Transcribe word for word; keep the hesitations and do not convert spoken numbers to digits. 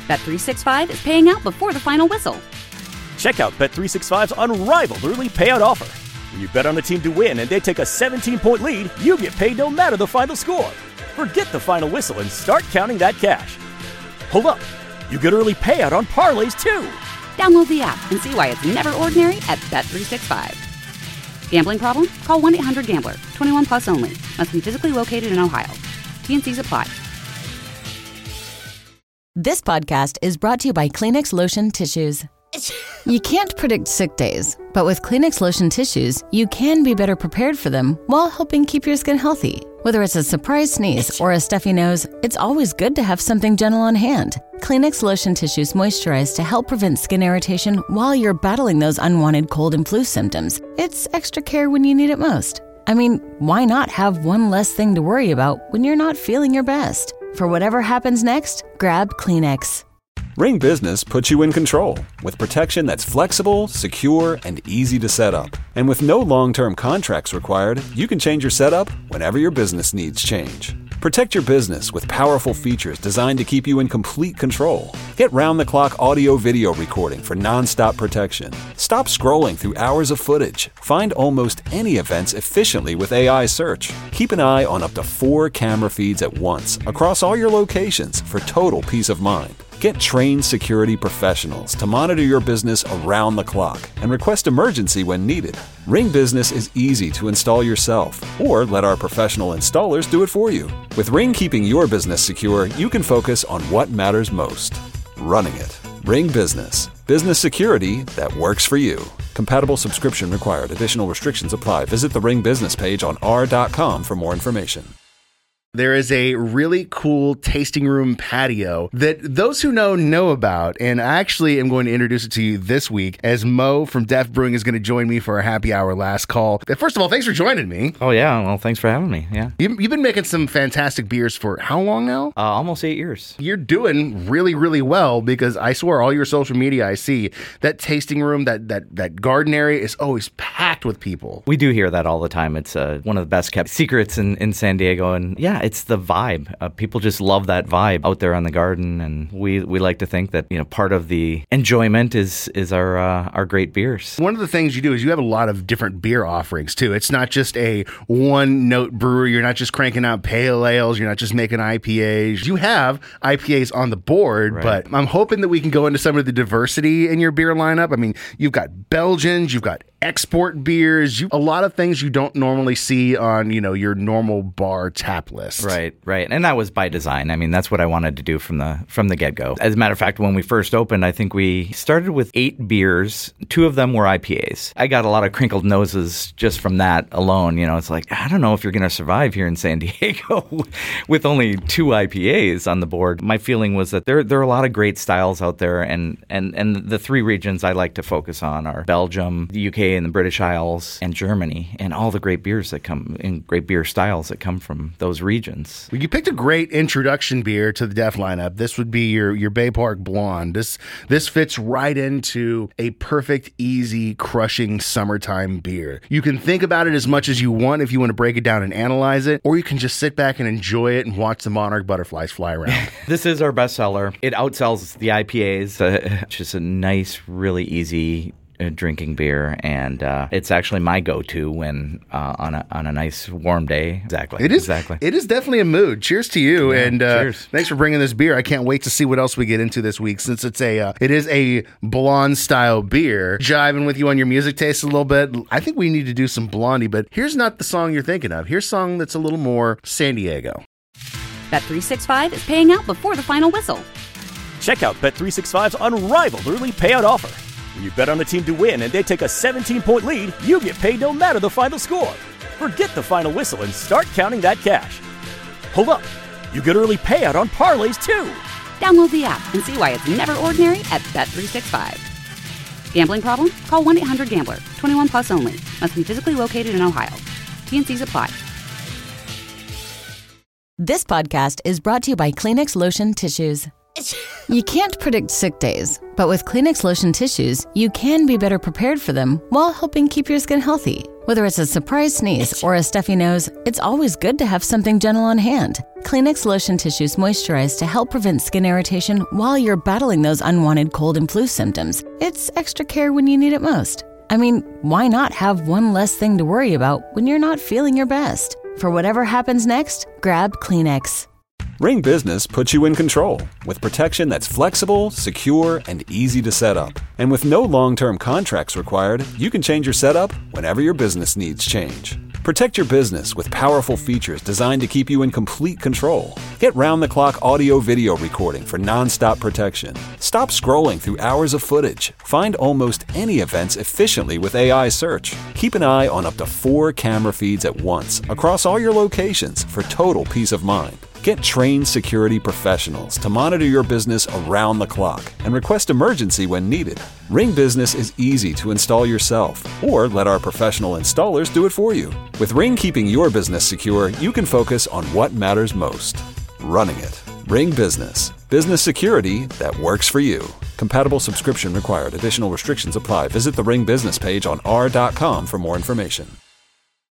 Bet three sixty-five is paying out before the final whistle. Check out Bet three sixty-five's unrivaled early payout offer. When you bet on a team to win and they take a seventeen-point lead, you get paid no matter the final score. Forget the final whistle and start counting that cash. Hold up. You get early payout on parlays, too. Download the app and see why it's never ordinary at Bet three sixty-five. Gambling problem? Call one eight hundred gambler. twenty-one plus only. Must be physically located in Ohio. T N Cs apply. This podcast is brought to you by Kleenex Lotion Tissues. You can't predict sick days, but with Kleenex Lotion Tissues, you can be better prepared for them while helping keep your skin healthy. Whether it's a surprise sneeze or a stuffy nose, it's always good to have something gentle on hand. Kleenex Lotion Tissues moisturize to help prevent skin irritation while you're battling those unwanted cold and flu symptoms. It's extra care when you need it most. I mean, why not have one less thing to worry about when you're not feeling your best? For whatever happens next, grab Kleenex. Ring Business puts you in control with protection that's flexible, secure, and easy to set up. And with no long-term contracts required, you can change your setup whenever your business needs change. Protect your business with powerful features designed to keep you in complete control. Get round-the-clock audio-video recording for non-stop protection. Stop scrolling through hours of footage. Find almost any events efficiently with A I search. Keep an eye on up to four camera feeds at once across all your locations for total peace of mind. Get trained security professionals to monitor your business around the clock and request emergency when needed. Ring Business is easy to install yourself, or let our professional installers do it for you. With Ring keeping your business secure, you can focus on what matters most: running it. Ring Business. Business security that works for you. Compatible subscription required. Additional restrictions apply. Visit the Ring Business page on r dot com for more information. There is a really cool tasting room patio that those who know know about, and I actually am going to introduce it to you this week as Mo from Def Brewing is going to join me for our happy hour last call. First of all, thanks for joining me. Oh, yeah. Well, thanks for having me. Yeah. You, you've been making some fantastic beers for how long now? Uh, almost eight years. You're doing really, really well, because I swear all your social media I see, that tasting room, that that, that garden area is always packed with people. We do hear that all the time. It's uh, one of the best kept secrets in, in San Diego, and yeah, it's the vibe. Uh, people just love that vibe out there on the garden, and we, we like to think that, you know, part of the enjoyment is is our uh, our great beers. One of the things you do is you have a lot of different beer offerings too. It's not just a one note brewery. You're not just cranking out pale ales. You're not just making I P As. You have I P As on the board, right. But I'm hoping that we can go into some of the diversity in your beer lineup. I mean, you've got Belgians, you've got export beers, you, a lot of things you don't normally see on, you know, your normal bar tap list. Right, right. And that was by design. I mean, that's what I wanted to do from the from the get-go. As a matter of fact, when we first opened, I think we started with eight beers. Two of them were I P As. I got a lot of crinkled noses just from that alone. You know, it's like, I don't know if you're going to survive here in San Diego with only two I P As on the board. My feeling was that there, there are a lot of great styles out there, and, and, and the three regions I like to focus on are Belgium, the U K, and the British Isles, and Germany, and all the great beers that come in, great beer styles that come from those regions. Well, you picked a great introduction beer to the Def lineup. This would be your your Bay Park Blonde. This this fits right into a perfect, easy, crushing summertime beer. You can think about it as much as you want if you want to break it down and analyze it, or you can just sit back and enjoy it and watch the monarch butterflies fly around. This is our bestseller. It outsells the I P As. Uh, just a nice, really easy Uh, drinking beer, and uh, it's actually my go-to when uh, on a on a nice warm day. Exactly. It is exactly. It is definitely a mood. Cheers to you, yeah, and uh, cheers. Thanks for bringing this beer. I can't wait to see what else we get into this week, since it's a uh, it is a blonde style beer. Jiving with you on your music taste a little bit. I think we need to do some Blondie, but here's not the song you're thinking of. Here's a song that's a little more San Diego. Bet three sixty-five is paying out before the final whistle. Check out Bet three sixty-five's unrivaled early payout offer. When you bet on a team to win and they take a seventeen-point lead, you get paid no matter the final score. Forget the final whistle and start counting that cash. Hold up. You get early payout on parlays, too. Download the app and see why it's never ordinary at Bet three sixty-five. Gambling problem? Call one eight hundred gambler. twenty-one plus only. Must be physically located in Ohio. T N Cs apply. This podcast is brought to you by Kleenex Lotion Tissues. You can't predict sick days, but with Kleenex Lotion Tissues, you can be better prepared for them while helping keep your skin healthy. Whether it's a surprise sneeze or a stuffy nose, it's always good to have something gentle on hand. Kleenex Lotion Tissues moisturize to help prevent skin irritation while you're battling those unwanted cold and flu symptoms. It's extra care when you need it most. I mean, why not have one less thing to worry about when you're not feeling your best? For whatever happens next, grab Kleenex. Ring Business puts you in control with protection that's flexible, secure, and easy to set up. And with no long-term contracts required, you can change your setup whenever your business needs change. Protect your business with powerful features designed to keep you in complete control. Get round-the-clock audio-video recording for non-stop protection. Stop scrolling through hours of footage. Find almost any events efficiently with A I search. Keep an eye on up to four camera feeds at once across all your locations for total peace of mind. Get trained security professionals to monitor your business around the clock and request emergency when needed. Ring Business is easy to install yourself, or let our professional installers do it for you. With Ring keeping your business secure, you can focus on what matters most: running it. Ring Business. Business security that works for you. Compatible subscription required. Additional restrictions apply. Visit the Ring Business page on r dot com for more information.